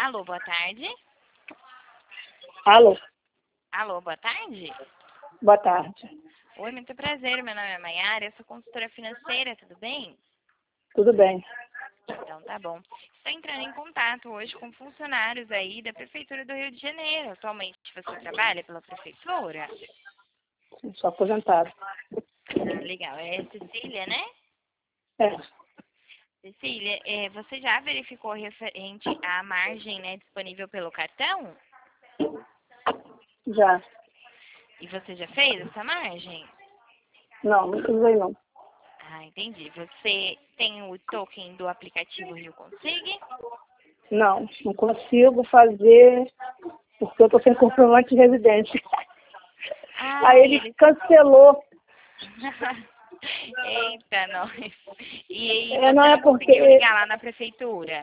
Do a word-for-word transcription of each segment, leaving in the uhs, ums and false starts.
Alô, boa tarde. Alô, Alô, boa tarde. boa tarde. Oi, muito prazer. Meu nome é Maiara, eu sou consultora financeira, tudo bem? Tudo bem? Então tá bom. Estou entrando em contato hoje com funcionários aí da Prefeitura do Rio de Janeiro. Atualmente você trabalha pela Prefeitura? Sou aposentado. Ah, legal. É Cecília, né? É, Cecília, é, você já verificou referente à margem, né, disponível pelo cartão? já. E você já fez essa margem? Não, não usei não. Ah, entendi. Você tem o token do aplicativo Rio Consig? Não, não consigo fazer porque eu tô sem comprovante de residência. Ah, Aí e ele eles... cancelou. Eita, nós. E aí É, não você é não conseguiu porque... ligar lá na prefeitura?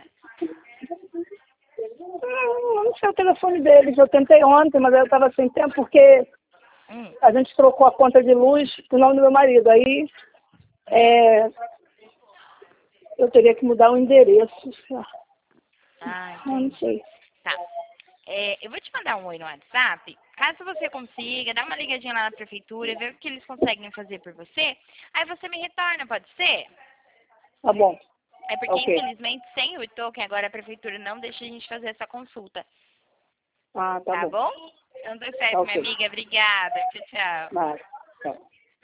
Não, não sei o telefone deles. Eu tentei ontem, mas eu estava sem tempo porque Hum. a gente trocou a conta de luz pro nome do meu marido. Aí é, eu teria que mudar o endereço. Ah, Eu não entendi. sei. Tá. É, eu vou te mandar um oi no WhatsApp. Caso você consiga, dá uma ligadinha lá na prefeitura, ver o que eles conseguem fazer por você. Aí você me retorna, pode ser? Tá bom. É porque, Ok. infelizmente, sem o token, agora a prefeitura não deixa a gente fazer essa consulta. Ah, tá Tá bom. bom? Então tá Tá certo, minha ok. amiga. Obrigada. Tchau, tchau. Nada. Tá.